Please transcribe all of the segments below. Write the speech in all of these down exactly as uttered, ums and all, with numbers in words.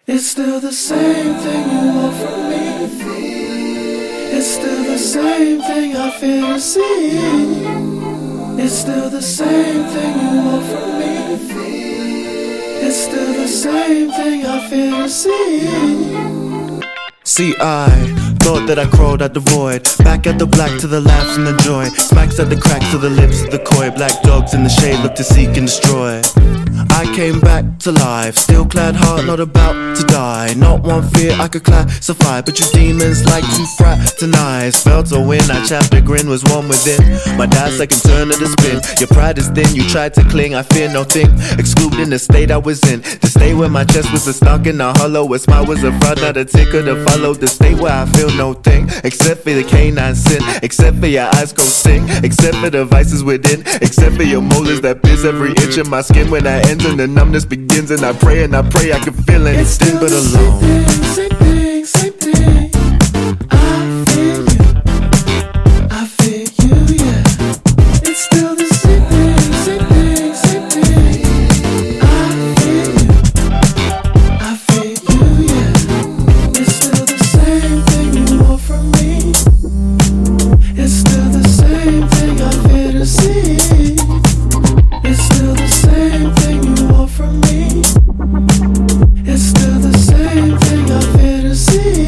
It's still the same thing you want from me. It's still the same thing I fear to see. It's still the same thing you want from me. It's still the same thing I fear to see. See, I thought that I crawled out the void, back at the black to the laughs and the joy, smacks at the cracks of the lips of the coy, black dogs in the shade look to seek and destroy. I came back to life, still clad heart, not about to die. Not one fear I could classify, but you demons like to fraternize. Felt a win, I chapped a grin, was one within. My dad's second turn of the spin. Your pride is thin, you tried to cling, I fear no thing. Excluding the state I was in, to stay where my chest was a stuck in a hollow. A smile was a front, not a ticker to follow. The state where I feel no thing, except for the canine sin. Except for your eyes go sing, except for the vices within. Except for your molars that pierce every inch of my skin. When I enter, the numbness begins, and I pray and I pray I can feel anything but alone. Same thing, same thing. I feel you, I feel you, yeah. It's still the same thing, same thing, same thing. I feel you, I feel you, yeah. It's still the same thing you want from me. It's still the same thing I fear to see. It's still the same thing you want from me. It's still the same thing I fear to see.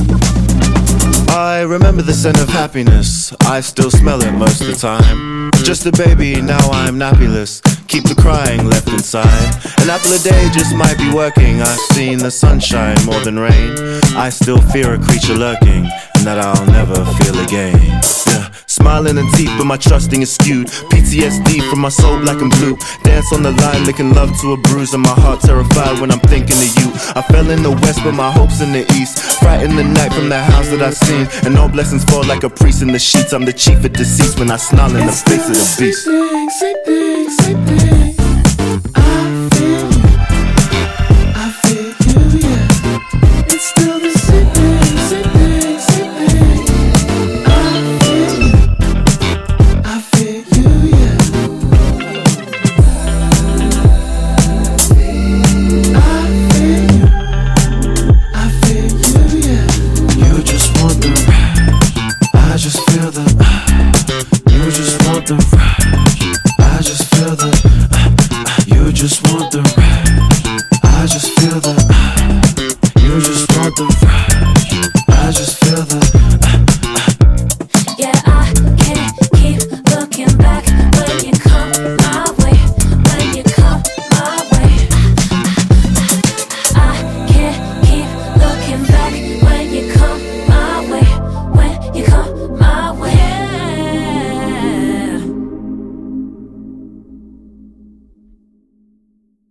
I remember the scent of happiness, I still smell it most of the time. Just a baby, now I'm nappyless, keep the crying left inside. An apple a day just might be working, I've seen the sunshine more than rain. I still fear a creature lurking, and that I'll never feel again. Yeah. Smiling and teeth, but my trusting is skewed. P T S D from my soul black and blue. Dance on the line, licking love to a bruise, and my heart terrified when I'm thinking of you. I fell in the west, but my hopes in the east. Frightened the night from that house that I've seen, and all blessings fall like a priest in the sheets. I'm the chief of deceased when I snarl in the face of the beast. Same thing, same thing, same thing. I feel you, I feel you, yeah. It's still the same thing, same thing, same thing. I feel you, I feel you, yeah. I feel you, I feel you, yeah. You just want the rush, I just feel the. You just want the rush, I just feel the. You just want the rush, I just feel the. You just want the rush.